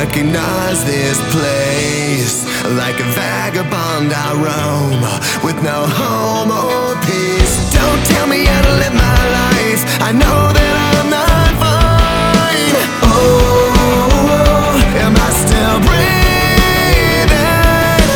recognize this place. Like a vagabond I roam, with no home or peace. Don't tell me how to live my life, I know that I'm not fine. Oh, am I still breathing?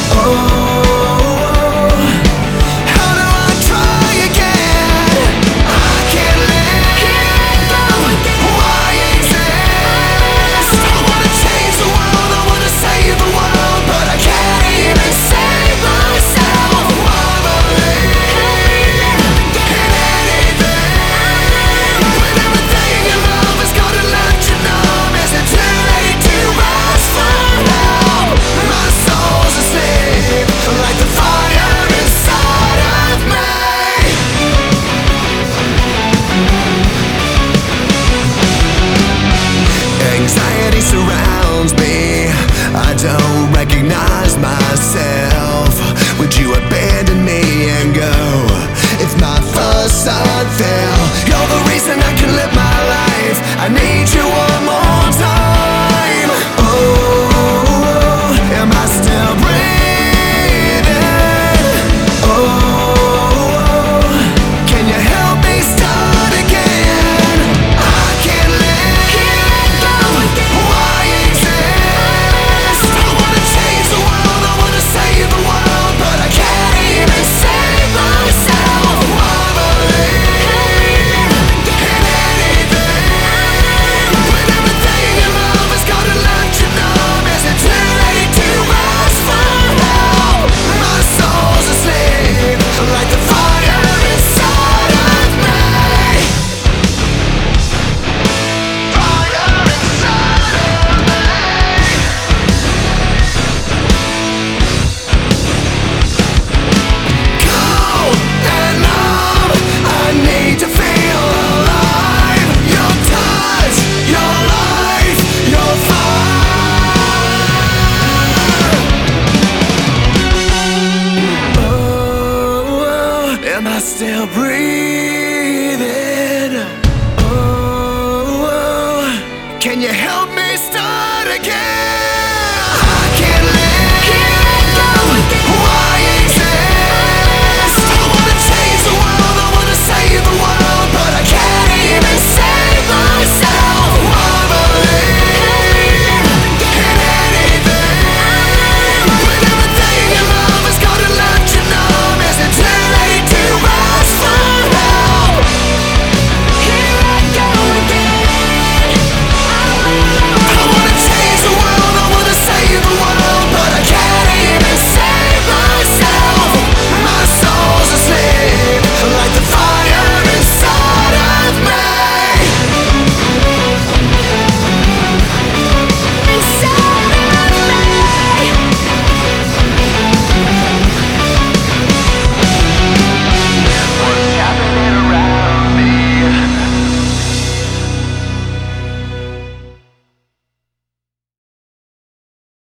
Oh, how do I try again? I can't live, why exist? I wanna change the world, I wanna save the world, but I can't even save myself. I believe in anything, when everything in love is gonna let you know. Is it too late to ask for help? My soul's asleep, like the fire inside of me. Anxiety surrounds me, I don't recognize myself. Would you abandon me and go if my first sign fail? You're the reason I can live my life, I need you one more time. Oh, am I still breathing? Oh, can you help me start again? I can't live, why exist? I wanna change the world, I wanna save the world, but I can't even save myself. I believe in anything, when everything in love is gonna let you know. Is it too late to ask for help? My soul's asleep, like the fire inside of me. Fire inside of me. Cold and numb, I need to feel alive. Your touch, your life, your fire. Oh, am I still breathing? Oh, can you help me start again?